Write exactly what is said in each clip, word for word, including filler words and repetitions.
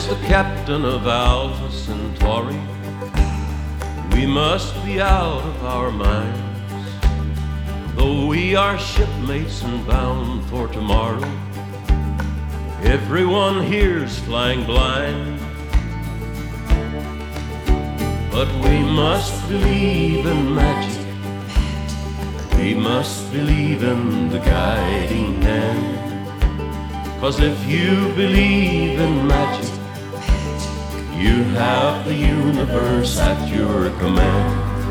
is the captain of Alpha Centauri. We must be out of our minds, though we are shipmates and bound for tomorrow. Everyone here's flying blind, but we must believe in magic. We must believe in the guiding hand. 'Cause if you believe in magic, you have the universe at your command.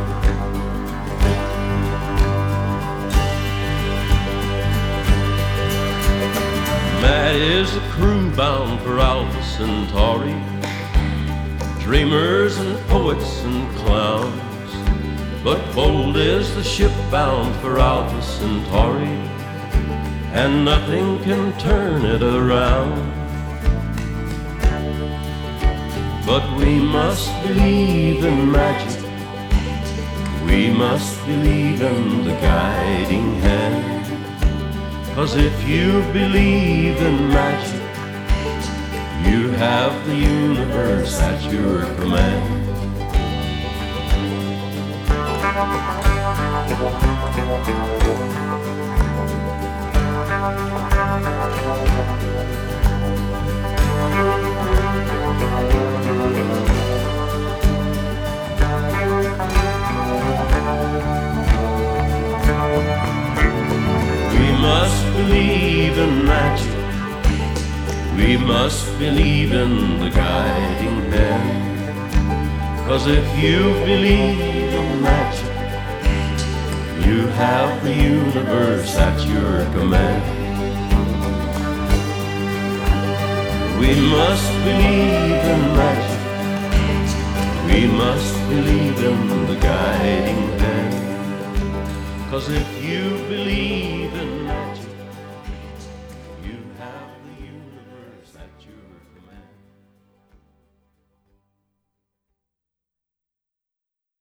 Mad is the crew bound for Alpha Centauri, dreamers and poets and clowns. But bold is the ship bound for Alpha Centauri, and nothing can turn it around. But we must believe in magic. We must believe in the guiding hand. 'Cause if you believe in magic, you have the universe at your command. We must believe in magic. We must believe in the guiding hand. 'Cause if you believe in magic, you have the universe at your command. We must believe in magic. We must believe in the guiding hand. 'Cause if you believe in magic, you have